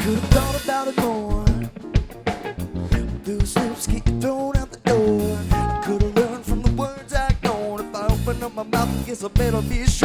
Could've thought about it more. Those lips get thrown out the door. Could've learned from the words I ignored. If I open up my mouth, I guess I better be sure.